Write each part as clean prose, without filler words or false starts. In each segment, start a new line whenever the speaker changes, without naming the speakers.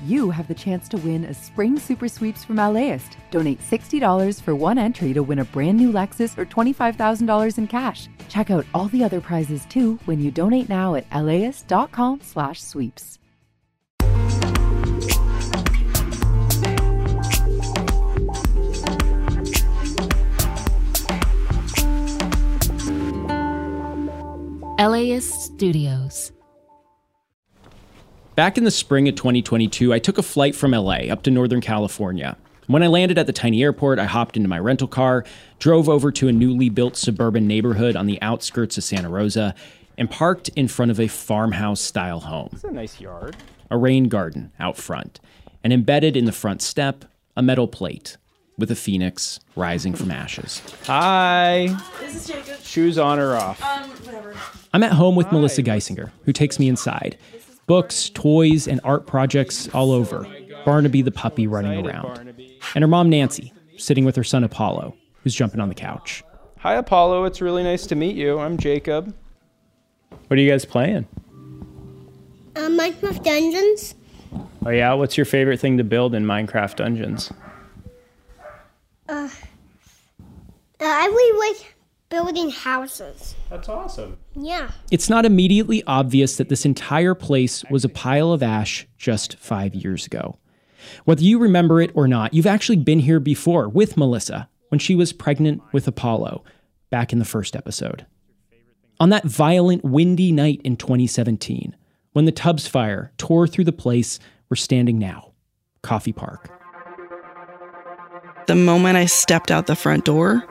you have the chance to win a spring super sweeps from LAist. Donate $60 for one entry to win a brand new Lexus or $25,000 in cash. Check out all the other prizes too when you donate now at LAist.com/sweeps.
LAist Studios.
Back in the spring of 2022, I took a flight from LA up to Northern California. When I landed at the tiny airport, I hopped into my rental car, drove over to a newly built suburban neighborhood on the outskirts of Santa Rosa, and parked in front of a farmhouse-style home.
It's a nice yard.
A rain garden out front, and embedded in the front step, a metal plate with a phoenix rising from ashes.
Hi.
This is Jacob.
Shoes on or off?
Whatever.
I'm at home with Melissa Geisinger, who takes me inside. Books, toys, and art projects all over. Barnaby the puppy running around. And her mom, Nancy, sitting with her son, Apollo, who's jumping on the couch.
Hi, Apollo. It's really nice to meet you. I'm Jacob. What are you guys playing?
Minecraft Dungeons.
Oh, yeah? What's your favorite thing to build in Minecraft Dungeons?
I really like building houses.
That's awesome.
Yeah.
It's not immediately obvious that this entire place was a pile of ash just 5 years ago. Whether you remember it or not, you've actually been here before with Melissa when she was pregnant with Apollo back in the first episode. On that violent, windy night in 2017, when the Tubbs fire tore through the place we're standing now, Coffey Park.
The moment I stepped out the front door,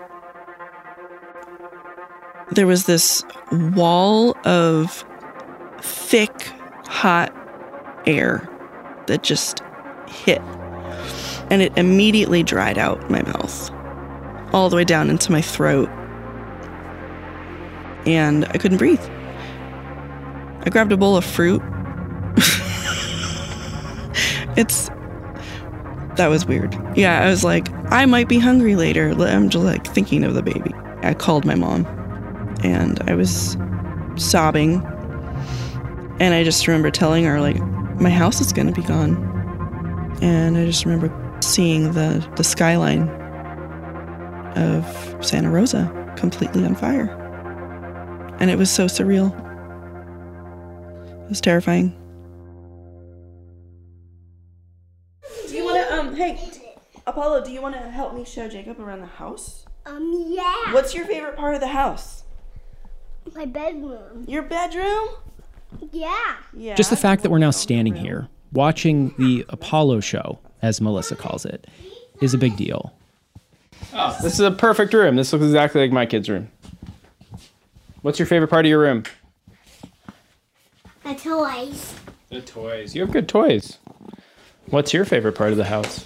there was this wall of thick, hot air that just hit. And it immediately dried out my mouth, all the way down into my throat. And I couldn't breathe. I grabbed a bowl of fruit. That was weird. Yeah, I was like, I might be hungry later. I'm just like thinking of the baby. I called my mom and I was sobbing. And I just remember telling her, like, my house is going to be gone. And I just remember seeing the skyline of Santa Rosa completely on fire. And it was so surreal. It was terrifying.
Do you want to, hey, Apollo, do you want to help me show Jacob around the house?
Yeah.
What's your favorite part of the house?
My bedroom.
Your bedroom?
Yeah.
Yeah.
Just the fact that we're now standing here, watching the Apollo show, as Melissa calls it, is a big deal.
Oh, this is a perfect room. This looks exactly like my kid's room. What's your favorite part of your room?
The toys.
The toys. You have good toys. What's your favorite part of the house?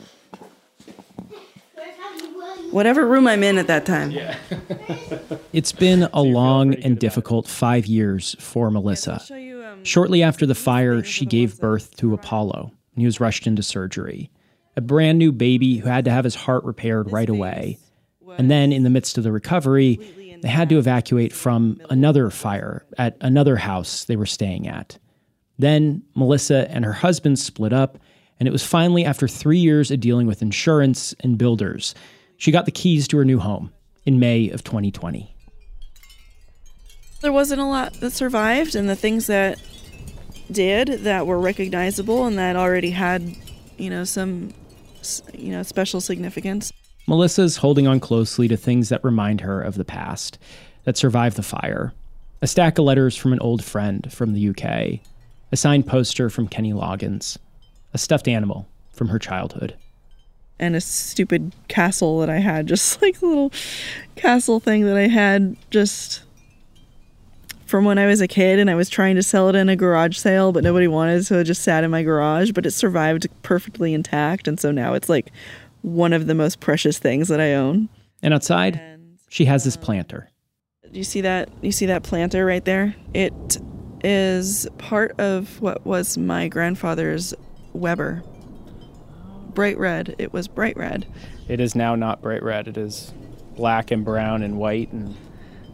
Whatever room I'm in at that time.
Yeah.
It's been a long and difficult 5 years for Melissa. Shortly after the fire, she gave birth to Apollo, and he was rushed into surgery. A brand new baby who had to have his heart repaired right away. And then, in the midst of the recovery, they had to evacuate from another fire at another house they were staying at. Then, Melissa and her husband split up, and it was finally after 3 years of dealing with insurance and builders, she got the keys to her new home in May of 2020.
There wasn't a lot that survived, and the things that did that were recognizable and that already had, some, special significance.
Melissa's holding on closely to things that remind her of the past, that survived the fire. A stack of letters from an old friend from the UK, a signed poster from Kenny Loggins, a stuffed animal from her childhood.
And a stupid castle that I had, just like a little castle thing that I had just from when I was a kid, and I was trying to sell it in a garage sale, but nobody wanted, so it just sat in my garage, but it survived perfectly intact, and so now it's like one of the most precious things that I own.
And outside, she has this planter.
Do you see that? You see that planter right there? It is part of what was my grandfather's Weber. Bright red. It was bright red.
It is now not bright red. It is black and brown and white. And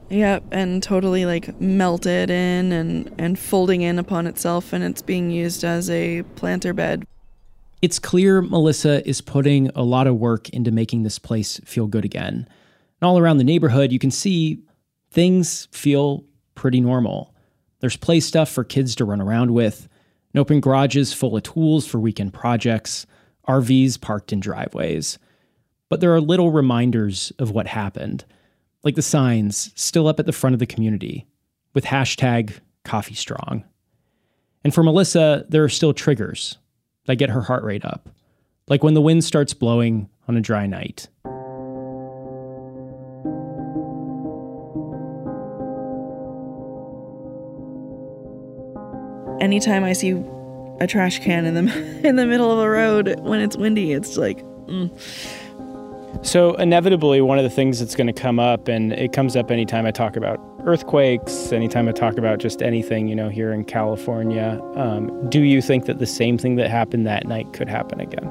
Yep, and totally like melted in and folding in upon itself, and it's being used as a planter bed.
It's clear Melissa is putting a lot of work into making this place feel good again. And all around the neighborhood, you can see things feel pretty normal. There's play stuff for kids to run around with, and open garages full of tools for weekend projects, RVs parked in driveways. But there are little reminders of what happened, like the signs still up at the front of the community with #CoffeeStrong. And for Melissa, there are still triggers that get her heart rate up, like when the wind starts blowing on a dry night.
Anytime I see a trash can in the middle of a road when it's windy, it's like,
So inevitably, one of the things that's going to come up, and it comes up anytime I talk about earthquakes, anytime I talk about just anything, here in California, do you think that the same thing that happened that night could happen again?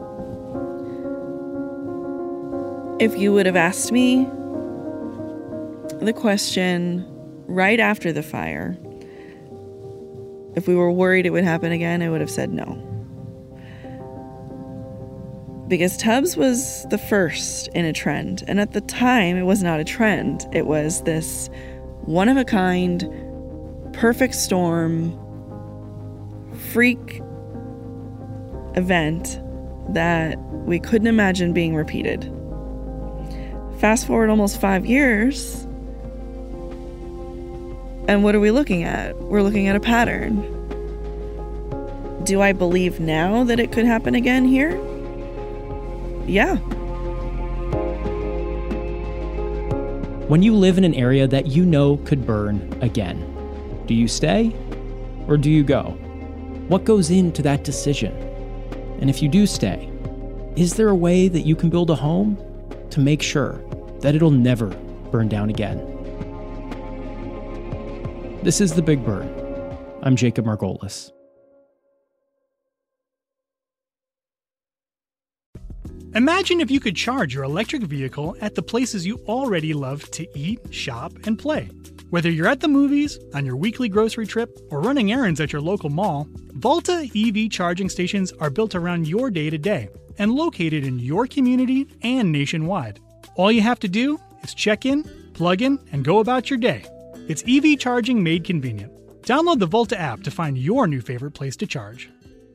if you would have asked me the question right after the fire, if we were worried it would happen again, I would have said no. Because Tubbs was the first in a trend. And at the time, it was not a trend. It was this one-of-a-kind, perfect storm, freak event that we couldn't imagine being repeated. Fast forward almost 5 years, and what are we looking at? We're looking at a pattern. Do I believe now that it could happen again here? Yeah.
When you live in an area that you know could burn again, do you stay or do you go? What goes into that decision? And if you do stay, is there a way that you can build a home to make sure that it'll never burn down again? This is The Big Burn. I'm Jacob Margolis.
Imagine if you could charge your electric vehicle at the places you already love to eat, shop, and play. Whether you're at the movies, on your weekly grocery trip, or running errands at your local mall, Volta EV charging stations are built around your day-to-day and located in your community and nationwide. All you have to do is check in, plug in, and go about your day. It's EV charging made convenient. Download the Volta app to find your new favorite place to charge.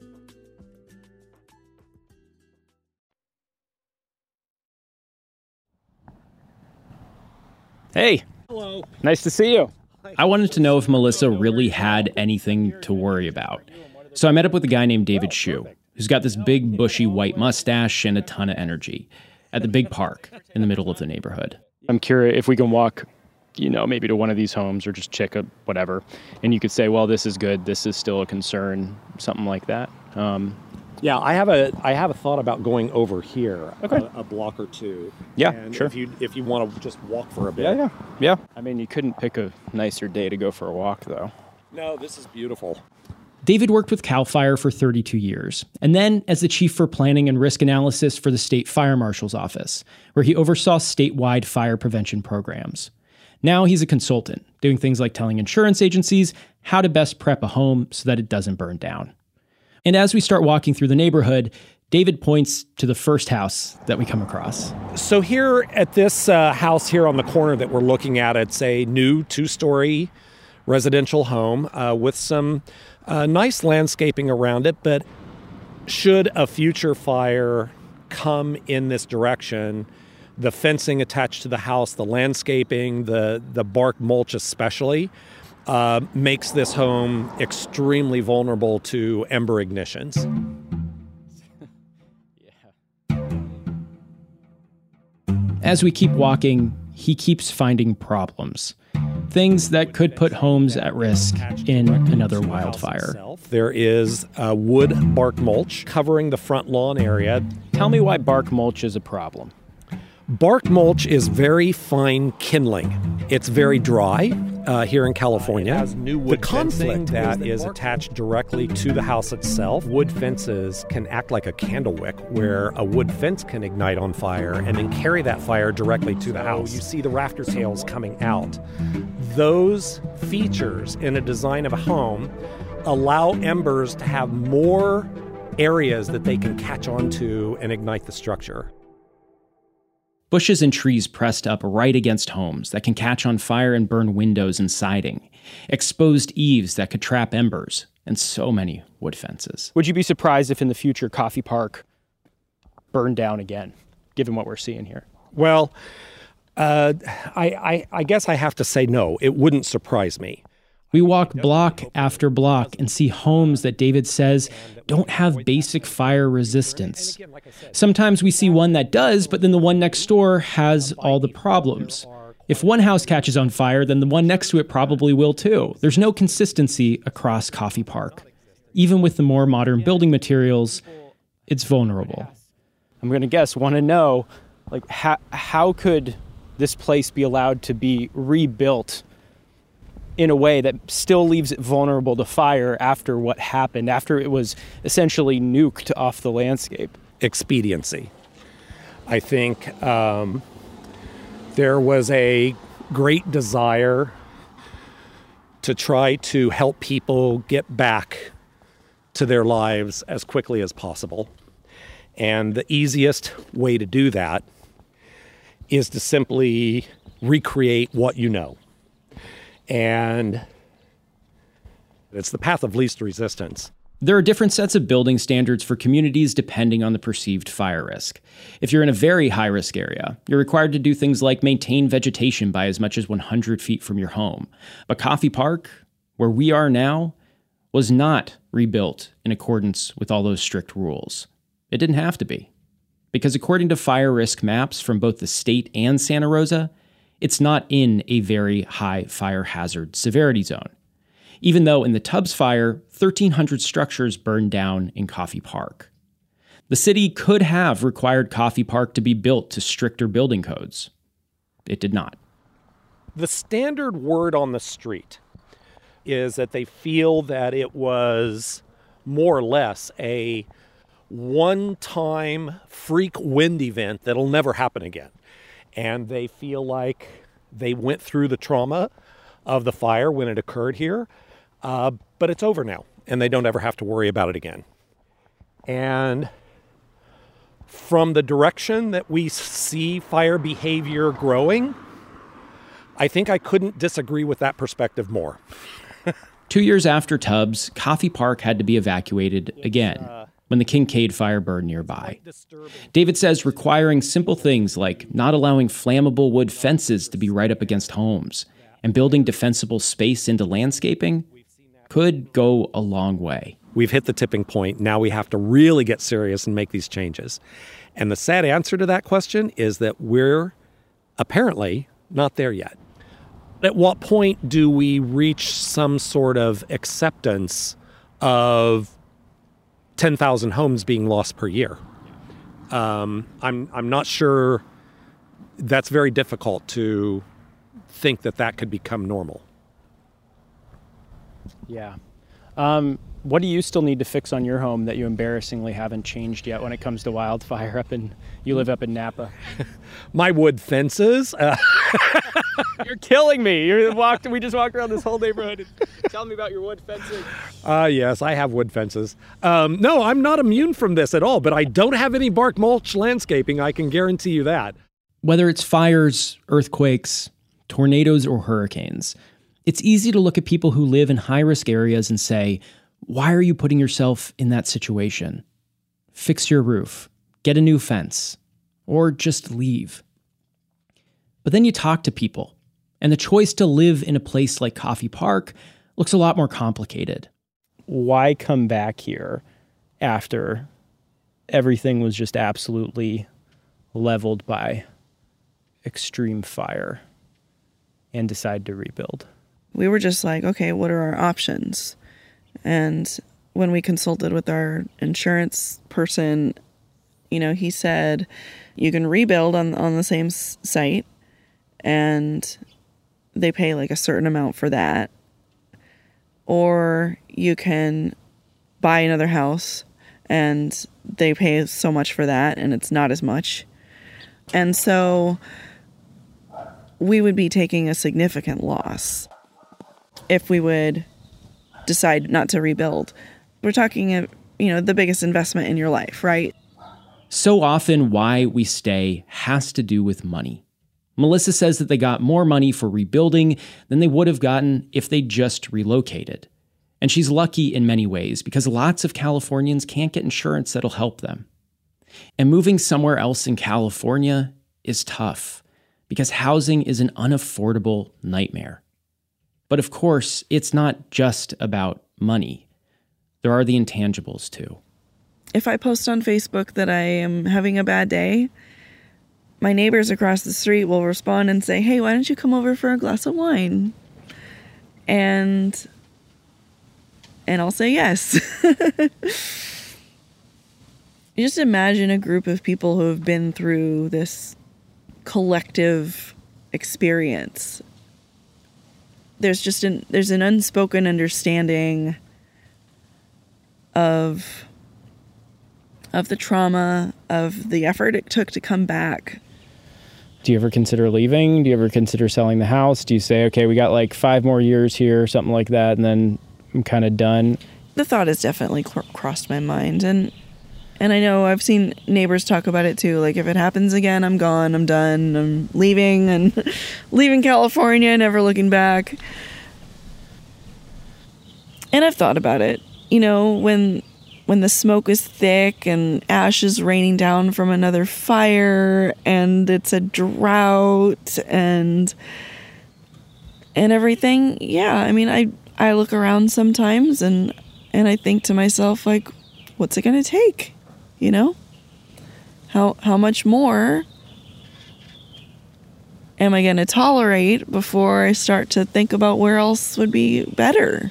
Hey.
Hello.
Nice to see you.
I wanted to know if Melissa really had anything to worry about. So I met up with a guy named David Shu, who's got this big, bushy white mustache and a ton of energy, at the big park in the middle of the neighborhood.
I'm curious if we can walk, maybe to one of these homes or just check up whatever. And you could say, well, this is good. This is still a concern, something like that.
Yeah, I have a thought about going over here,
okay.
a block or two.
Yeah,
and
sure.
If you want to just walk for a bit.
Yeah. I mean, you couldn't pick a nicer day to go for a walk, though.
No, this is beautiful.
David worked with CAL FIRE for 32 years, and then as the chief for planning and risk analysis for the state fire marshal's office, where he oversaw statewide fire prevention programs. Now he's a consultant, doing things like telling insurance agencies how to best prep a home so that it doesn't burn down. And as we start walking through the neighborhood, David points to the first house that we come across.
So here at this house here on the corner that we're looking at, it's a new 2-story residential home with some nice landscaping around it. But should a future fire come in this direction, the fencing attached to the house, the landscaping, the bark mulch especially, makes this home extremely vulnerable to ember ignitions.
As we keep walking, he keeps finding problems. Things that could put homes at risk in another wildfire.
There is wood bark mulch covering the front lawn area.
Tell me why bark mulch is a problem.
Bark mulch is very fine kindling. It's very dry. here in California. The conflict that is attached directly to the house itself, wood fences can act like a candle wick, where a wood fence can ignite on fire and then carry that fire directly to the house. You see the rafter tails coming out. Those features in a design of a home allow embers to have more areas that they can catch onto and ignite the structure.
Bushes and trees pressed up right against homes that can catch on fire and burn windows and siding, exposed eaves that could trap embers, and so many wood fences.
Would you be surprised if in the future Coffey Park burned down again, given what we're seeing here?
Well, I guess I have to say no. It wouldn't surprise me.
We walk block after block and see homes that David says don't have basic fire resistance. Sometimes we see one that does, but then the one next door has all the problems. If one house catches on fire, then the one next to it probably will too. There's no consistency across Coffey Park. Even with the more modern building materials, it's vulnerable.
I'm going to guess, want to know, like, how could this place be allowed to be rebuilt in a way that still leaves it vulnerable to fire after what happened, after it was essentially nuked off the landscape?
Expediency. I think there was a great desire to try to help people get back to their lives as quickly as possible. And the easiest way to do that is to simply recreate what you know. And it's the path of least resistance.
There are different sets of building standards for communities depending on the perceived fire risk. If you're in a very high-risk area, you're required to do things like maintain vegetation by as much as 100 feet from your home. But Coffey Park, where we are now, was not rebuilt in accordance with all those strict rules. It didn't have to be. Because according to fire risk maps from both the state and Santa Rosa, it's not in a very high fire hazard severity zone. Even though in the Tubbs fire, 1,300 structures burned down in Coffey Park. The city could have required Coffey Park to be built to stricter building codes. It did not.
The standard word on the street is that they feel that it was more or less a one-time freak wind event that'll never happen again. And they feel like they went through the trauma of the fire when it occurred here, but it's over now, and they don't ever have to worry about it again. And from the direction that we see fire behavior growing, I think I couldn't disagree with that perspective more.
2 years after Tubbs, Coffey Park had to be evacuated again when the Kincaid fire burned nearby. David says requiring simple things like not allowing flammable wood fences to be right up against homes and building defensible space into landscaping could go a long way.
We've hit the tipping point. Now we have to really get serious and make these changes. And the sad answer to that question is that we're apparently not there yet. At what point do we reach some sort of acceptance of 10,000 homes being lost per year? I'm not sure. That's very difficult to think that could become normal.
Yeah. What do you still need to fix on your home that you embarrassingly haven't changed yet when it comes to wildfire you live up in Napa?
My wood fences.
You're killing me. We just walked around this whole neighborhood and telling me about your wood fencing.
Yes, I have wood fences. No, I'm not immune from this at all, but I don't have any bark mulch landscaping. I can guarantee you that.
Whether it's fires, earthquakes, tornadoes, or hurricanes, it's easy to look at people who live in high-risk areas and say, why are you putting yourself in that situation? Fix your roof, get a new fence, or just leave. But then you talk to people, and the choice to live in a place like Coffey Park looks a lot more complicated.
Why come back here after everything was just absolutely leveled by extreme fire and decide to rebuild?
We were just like, okay, what are our options? And when we consulted with our insurance person, he said, you can rebuild on the same site, and they pay like a certain amount for that. Or you can buy another house and they pay so much for that and it's not as much. And so we would be taking a significant loss if we would decide not to rebuild. We're talking, the biggest investment in your life, right?
So often why we stay has to do with money. Melissa says that they got more money for rebuilding than they would have gotten if they just relocated. And she's lucky in many ways because lots of Californians can't get insurance that'll help them. And moving somewhere else in California is tough because housing is an unaffordable nightmare. But of course, it's not just about money. There are the intangibles too.
If I post on Facebook that I am having a bad day, my neighbors across the street will respond and say, hey, why don't you come over for a glass of wine? And I'll say yes. You just imagine a group of people who have been through this collective experience. There's an unspoken understanding of the trauma, of the effort it took to come back.
Do you ever consider leaving? Do you ever consider selling the house? Do you say, okay, we got like 5 more years here or something like that, and then I'm kind of done?
The thought has definitely crossed my mind. And I know I've seen neighbors talk about it too. Like, if it happens again, I'm gone, I'm done, I'm leaving, and leaving California, never looking back. And I've thought about it. When the smoke is thick and ash is raining down from another fire and it's a drought and everything. Yeah, I mean, I look around sometimes and I think to myself, like, what's it going to take? How much more am I going to tolerate before I start to think about where else would be better?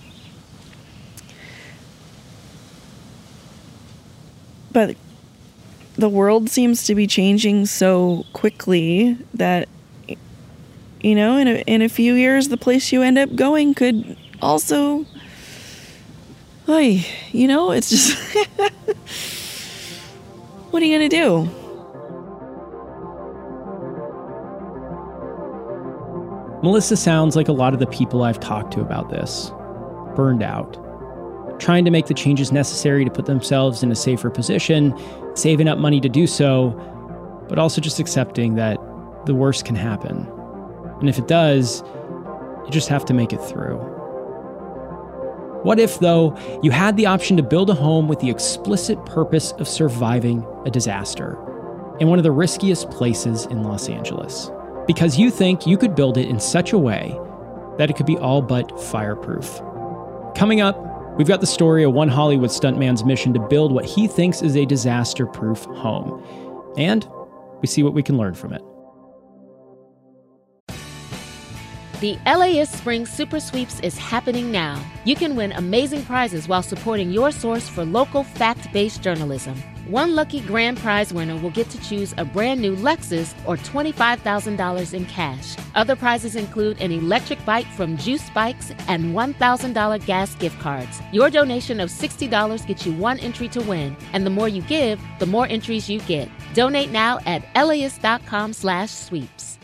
But the world seems to be changing so quickly that, in a few years, the place you end up going could also, it's just, what are you going to do?
Melissa sounds like a lot of the people I've talked to about this. Burned out. Trying to make the changes necessary to put themselves in a safer position, saving up money to do so, but also just accepting that the worst can happen. And if it does, you just have to make it through. What if, though, you had the option to build a home with the explicit purpose of surviving a disaster in one of the riskiest places in Los Angeles? Because you think you could build it in such a way that it could be all but fireproof. Coming up, we've got the story of one Hollywood stuntman's mission to build what he thinks is a disaster-proof home. And we see what we can learn from it.
The LAist Spring Super Sweeps is happening now. You can win amazing prizes while supporting your source for local fact-based journalism. One lucky grand prize winner will get to choose a brand new Lexus or $25,000 in cash. Other prizes include an electric bike from Juice Bikes and $1,000 gas gift cards. Your donation of $60 gets you one entry to win, and the more you give, the more entries you get. Donate now at laist.com/sweeps.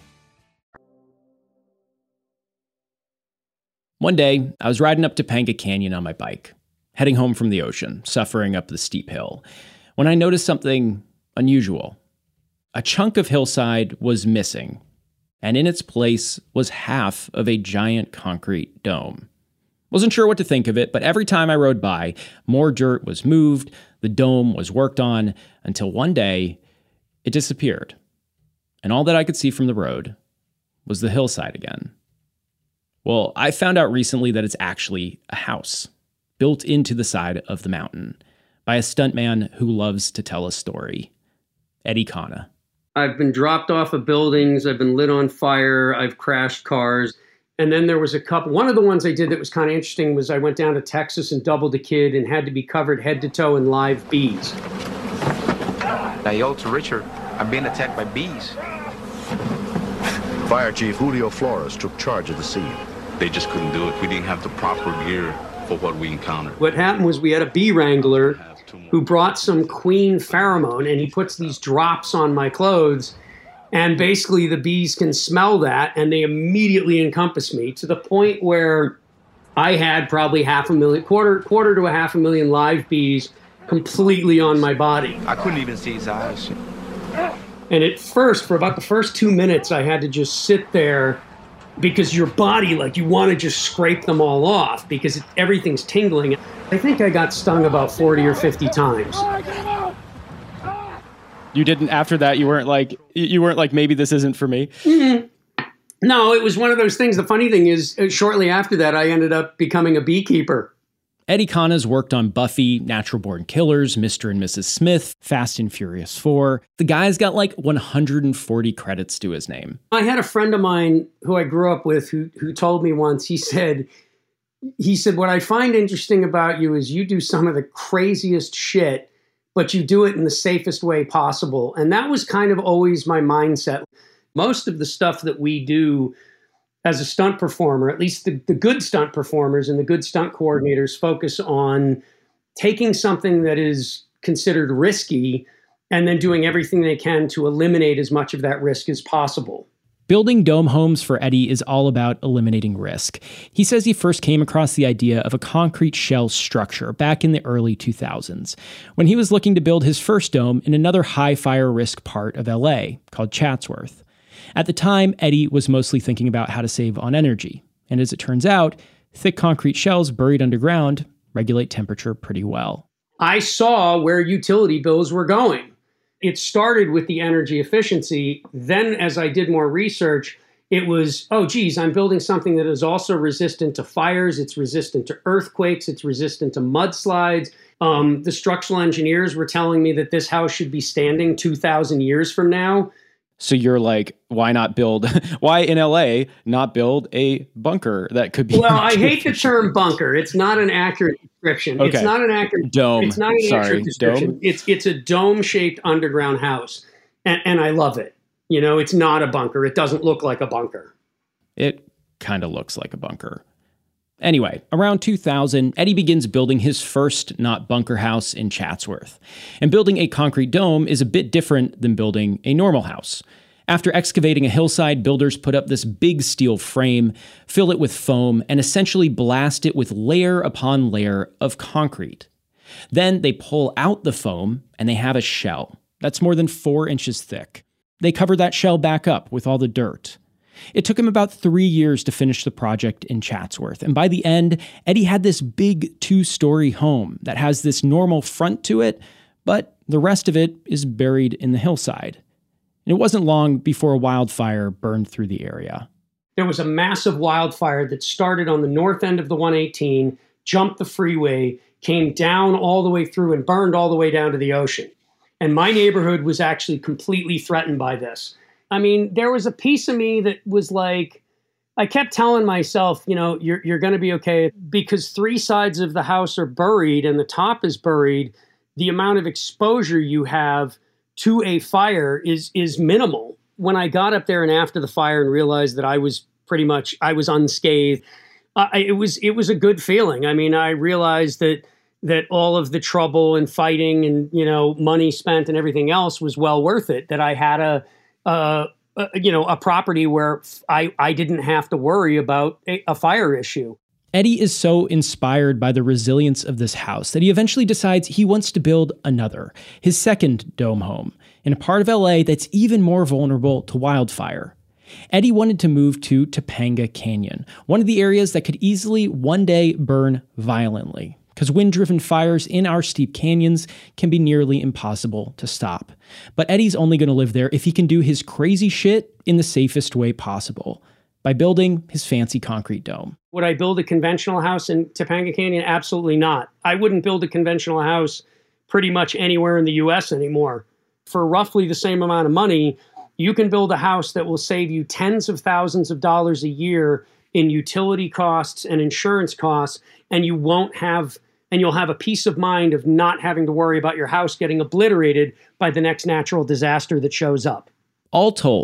One day, I was riding up Topanga Canyon on my bike, heading home from the ocean, suffering up the steep hill, when I noticed something unusual. A chunk of hillside was missing, and in its place was half of a giant concrete dome. Wasn't sure what to think of it, but every time I rode by, more dirt was moved, the dome was worked on, until one day, it disappeared. And all that I could see from the road was the hillside again. Well, I found out recently that it's actually a house built into the side of the mountain by a stuntman who loves to tell a story, Eddie Kana.
I've been dropped off of buildings. I've been lit on fire. I've crashed cars. And then there was a couple. One of the ones I did that was kind of interesting was I went down to Texas and doubled a kid and had to be covered head to toe in live bees.
Hey, yo, to Richard, I'm being attacked by bees. Fire Chief Julio Flores took charge of the scene.
They just couldn't do it. We didn't have the proper gear for what we encountered.
What happened was we had a bee wrangler who brought some queen pheromone, and he puts these drops on my clothes, and basically the bees can smell that, and they immediately encompass me to the point where I had probably quarter to 500,000 live bees completely on my body.
I couldn't even see his eyes.
And at first, for about the first 2 minutes, I had to just sit there because your body, like, you want to just scrape them all off because everything's tingling. I think I got stung about 40 or 50 times.
You didn't, after that, you weren't like, maybe this isn't for me?
Mm-hmm. No, it was one of those things. The funny thing is, shortly after that, I ended up becoming a beekeeper.
Eddie Kana's worked on Buffy, Natural Born Killers, Mr. and Mrs. Smith, Fast and Furious 4. The guy's got like 140 credits to his name.
I had a friend of mine who I grew up with who told me once, he said, what I find interesting about you is you do some of the craziest shit, but you do it in the safest way possible. And that was kind of always my mindset. Most of the stuff that we do as a stunt performer, at least the good stunt performers and the good stunt coordinators, focus on taking something that is considered risky and then doing everything they can to eliminate as much of that risk as possible.
Building dome homes for Eddie is all about eliminating risk. He says he first came across the idea of a concrete shell structure back in the early 2000s, when he was looking to build his first dome in another high fire risk part of LA called Chatsworth. At the time, Eddie was mostly thinking about how to save on energy. And as it turns out, thick concrete shells buried underground regulate temperature pretty well.
I saw where utility bills were going. It started with the energy efficiency. Then as I did more research, it was, oh, geez, I'm building something that is also resistant to fires. It's resistant to earthquakes. It's resistant to mudslides. The structural engineers were telling me that this house should be standing 2,000 years from now.
So you're like, why in LA not build a bunker that could be...
Well, I hate the term bunker. It's not an accurate description.
Okay.
It's not an accurate...
Dome.
It's not an accurate description.
Dome?
It's a dome-shaped underground house. And I love it. You know, it's not a bunker. It doesn't look like a bunker.
It kind of looks like a bunker. Anyway, around 2000, Eddie begins building his first not bunker house in Chatsworth. And building a concrete dome is a bit different than building a normal house. After excavating a hillside, builders put up this big steel frame, fill it with foam, and essentially blast it with layer upon layer of concrete. Then they pull out the foam, and they have a shell that's more than 4 inches thick. They cover that shell back up with all the dirt. It took him about 3 years to finish the project in Chatsworth, and by the end, Eddie had this big 2-story home that has this normal front to it, but the rest of it is buried in the hillside. And it wasn't long before a wildfire burned through the area.
There was a massive wildfire that started on the north end of the 118, jumped the freeway, came down all the way through and burned all the way down to the ocean. And my neighborhood was actually completely threatened by this. I mean, there was a piece of me that was like, I kept telling myself, you know, you're going to be okay, because 3 sides of the house are buried and the top is buried. The amount of exposure you have to a fire is minimal. When I got up there and after the fire and realized that I was unscathed, it was a good feeling. I mean, I realized that all of the trouble and fighting and, you know, money spent and everything else was well worth it, that I had a property where I didn't have to worry about a fire issue.
Eddie is so inspired by the resilience of this house that he eventually decides he wants to build another, his second dome home, in a part of LA that's even more vulnerable to wildfire. Eddie wanted to move to Topanga Canyon, one of the areas that could easily one day burn violently, because wind-driven fires in our steep canyons can be nearly impossible to stop. But Eddie's only going to live there if he can do his crazy shit in the safest way possible, by building his fancy concrete dome.
Would I build a conventional house in Topanga Canyon? Absolutely not. I wouldn't build a conventional house pretty much anywhere in the U.S. anymore. For roughly the same amount of money, you can build a house that will save you tens of thousands of dollars a year in utility costs and insurance costs, and you'll have a peace of mind of not having to worry about your house getting obliterated by the next natural disaster that shows up.
All told,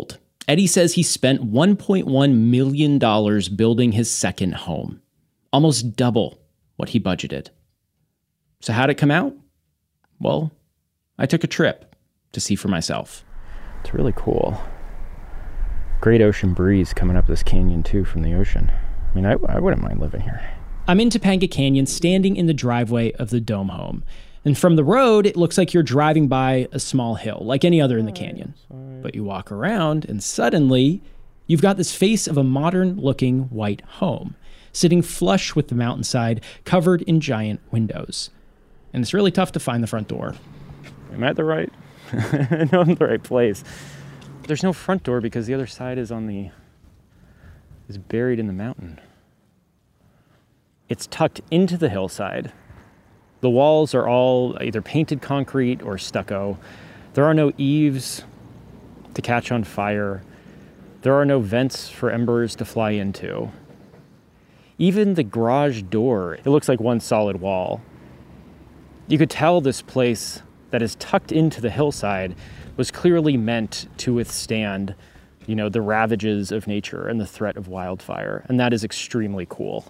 Eddie says he spent $1.1 million building his second home, almost double what he budgeted. So how'd it come out? Well, I took a trip to see for myself.
It's really cool. Great ocean breeze coming up this canyon, too, from the ocean. I mean, I wouldn't mind living here.
I'm in Topanga Canyon, standing in the driveway of the Dome home. And from the road, it looks like you're driving by a small hill, like any other in the canyon. But you walk around, and suddenly, you've got this face of a modern-looking white home, sitting flush with the mountainside, covered in giant windows. And it's really tough to find the front door.
Am I at the right? No, I'm in the right place. There's no front door because the other side is buried in the mountain. It's tucked into the hillside. The walls are all either painted concrete or stucco. There are no eaves to catch on fire. There are no vents for embers to fly into. Even the garage door, it looks like one solid wall. You could tell this place that is tucked into the hillside was clearly meant to withstand, the ravages of nature and the threat of wildfire. And that is extremely cool.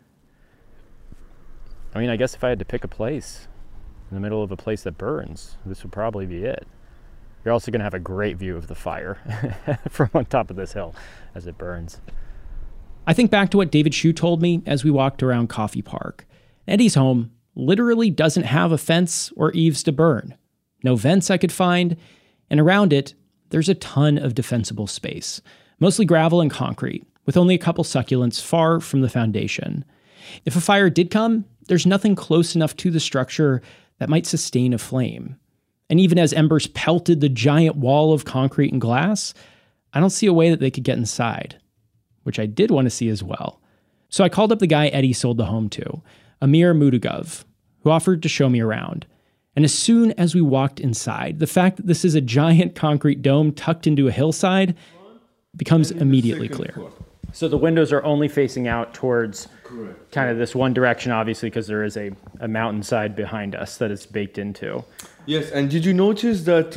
I mean, I guess if I had to pick a place in the middle of a place that burns, this would probably be it. You're also going to have a great view of the fire from on top of this hill as it burns.
I think back to what David Hsu told me as we walked around Coffey Park. Eddie's home literally doesn't have a fence or eaves to burn. No vents I could find, and around it, there's a ton of defensible space, mostly gravel and concrete, with only a couple succulents far from the foundation. If a fire did come, there's nothing close enough to the structure that might sustain a flame. And even as embers pelted the giant wall of concrete and glass, I don't see a way that they could get inside, which I did want to see as well. So I called up the guy Eddie sold the home to, Amir Mudugov, who offered to show me around. And as soon as we walked inside, the fact that this is a giant concrete dome tucked into a hillside becomes immediately clear.
So the windows are only facing out towards kind of this one direction, obviously, because there is a mountainside behind us that it's baked into.
Yes, and did you notice that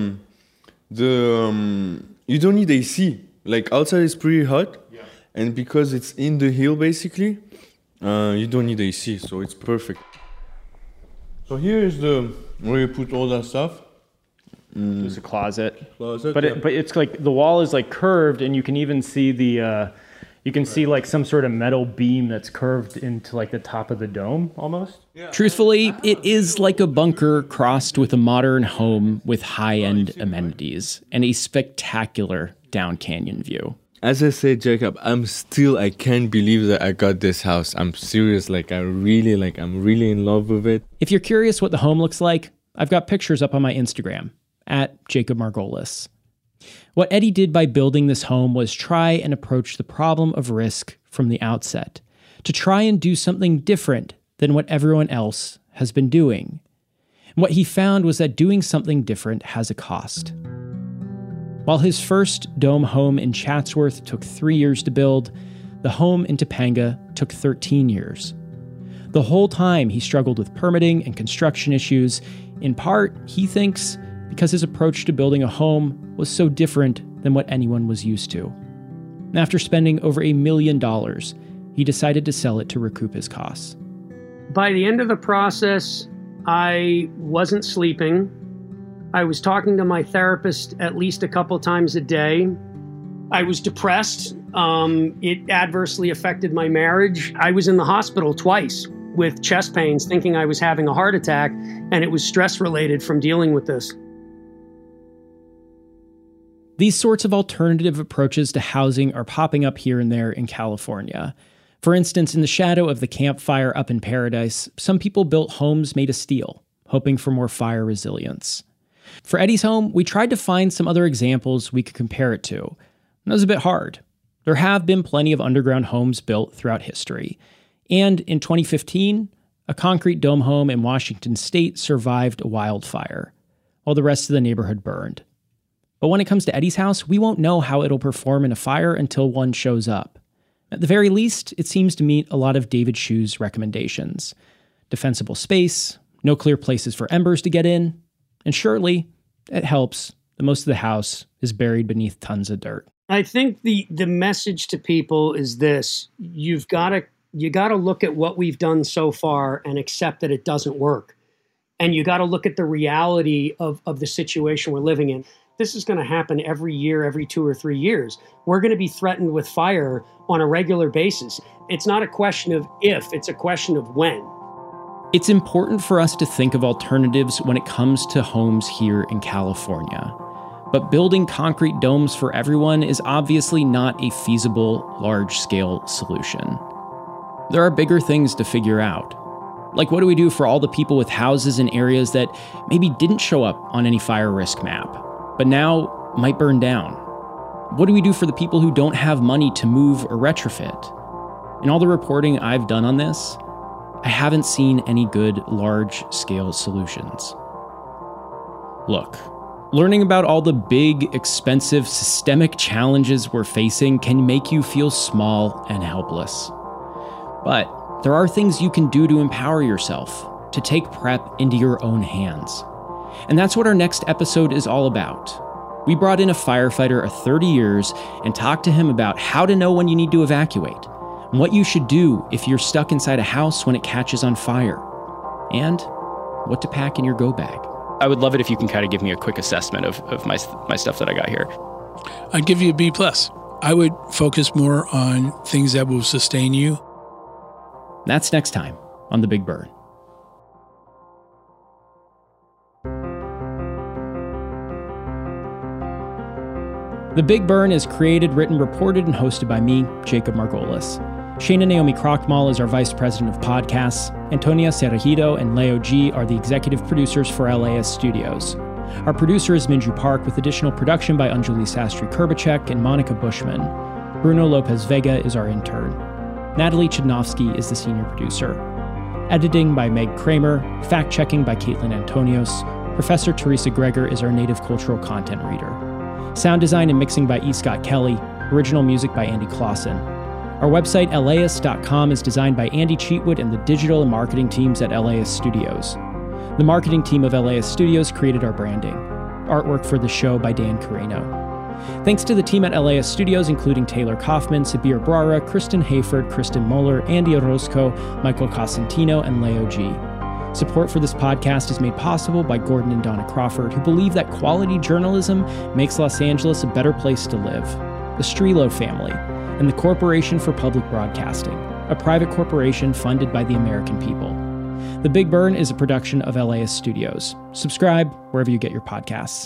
you don't need AC? Like outside is pretty hot, and because it's in the hill, basically, you don't need AC, so it's perfect. So here is where you put all that stuff.
There's a closet.
But
it's like the wall is like curved, and you can even see see like some sort of metal beam that's curved into like the top of the dome almost.
Truthfully, it is like a bunker crossed with a modern home with high-end amenities and a spectacular down canyon view.
As I said, Jacob, I can't believe that I got this house. I'm serious. I'm really in love with it.
If you're curious what the home looks like, I've got pictures up on my Instagram, @JacobMargolis. What Eddie did by building this home was try and approach the problem of risk from the outset, to try and do something different than what everyone else has been doing. And what he found was that doing something different has a cost. While his first dome home in Chatsworth took 3 years to build, the home in Topanga took 13 years. The whole time he struggled with permitting and construction issues, in part, he thinks, because his approach to building a home was so different than what anyone was used to. And after spending over $1 million, he decided to sell it to recoup his costs.
By the end of the process, I wasn't sleeping. I was talking to my therapist at least a couple times a day. I was depressed. It adversely affected my marriage. I was in the hospital twice with chest pains, thinking I was having a heart attack, and it was stress-related from dealing with this.
These sorts of alternative approaches to housing are popping up here and there in California. For instance, in the shadow of the campfire up in Paradise, some people built homes made of steel, hoping for more fire resilience. For Eddie's home, we tried to find some other examples we could compare it to. And that was a bit hard. There have been plenty of underground homes built throughout history. And in 2015, a concrete dome home in Washington state survived a wildfire, while the rest of the neighborhood burned. But when it comes to Eddie's house, we won't know how it'll perform in a fire until one shows up. At the very least, it seems to meet a lot of David Hsu's recommendations. Defensible space, no clear places for embers to get in, and surely, it helps that most of the house is buried beneath tons of dirt.
I think the message to people is this: you got to look at what we've done so far and accept that it doesn't work. And you got to look at the reality of the situation we're living in. This is going to happen every year, every 2 or 3 years. We're going to be threatened with fire on a regular basis. It's not a question of if, it's a question of when.
It's important for us to think of alternatives when it comes to homes here in California. But building concrete domes for everyone is obviously not a feasible, large-scale solution. There are bigger things to figure out. Like, what do we do for all the people with houses in areas that maybe didn't show up on any fire risk map, but now might burn down? What do we do for the people who don't have money to move or retrofit? In all the reporting I've done on this, I haven't seen any good large-scale solutions. Look, learning about all the big, expensive, systemic challenges we're facing can make you feel small and helpless. But there are things you can do to empower yourself, to take prep into your own hands. And that's what our next episode is all about. We brought in a firefighter of 30 years and talked to him about how to know when you need to evacuate, and what you should do if you're stuck inside a house when it catches on fire, and what to pack in your go bag.
I would love it if you can kind of give me a quick assessment of my stuff that I got here.
I'd give you a B+. I would focus more on things that will sustain you.
That's next time on The Big Burn. The Big Burn is created, written, reported, and hosted by me, Jacob Margolis. Shana Naomi Krochmal is our Vice President of Podcasts. Antonia Cerejido and Leo G are the executive producers for LAS Studios. Our producer is Minju Park, with additional production by Anjali Sastry-Kurbacek and Monica Bushman. Bruno Lopez Vega is our intern. Natalie Chudnovsky is the senior producer. Editing by Meg Kramer, fact-checking by Caitlin Antonios. Professor Teresa Greger is our native cultural content reader. Sound design and mixing by E. Scott Kelly. Original music by Andy Clausen. Our website, LAist.com, is designed by Andy Cheatwood and the digital and marketing teams at LAist Studios. The marketing team of LAist Studios created our branding. Artwork for the show by Dan Carreno. Thanks to the team at LAist Studios, including Taylor Kaufman, Sabir Brara, Kristen Hayford, Kristen Moeller, Andy Orozco, Michael Cosentino, and Leo G. Support for this podcast is made possible by Gordon and Donna Crawford, who believe that quality journalism makes Los Angeles a better place to live. The Strelo family, and the Corporation for Public Broadcasting, a private corporation funded by the American people. The Big Burn is a production of LAist Studios. Subscribe wherever you get your podcasts.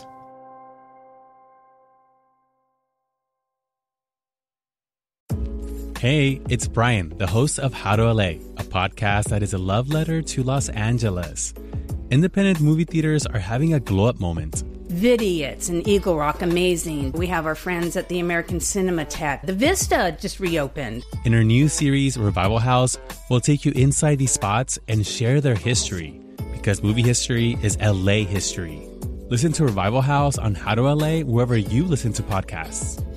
Hey, it's Brian, the host of How to LA, a podcast that is a love letter to Los Angeles. Independent movie theaters are having a glow-up moment.
Vidiots and Eagle Rock, amazing. We have our friends at the American Cinematheque. The Vista just reopened.
In our new series, Revival House, we'll take you inside these spots and share their history, because movie history is LA history. Listen to Revival House on How to LA wherever you listen to podcasts.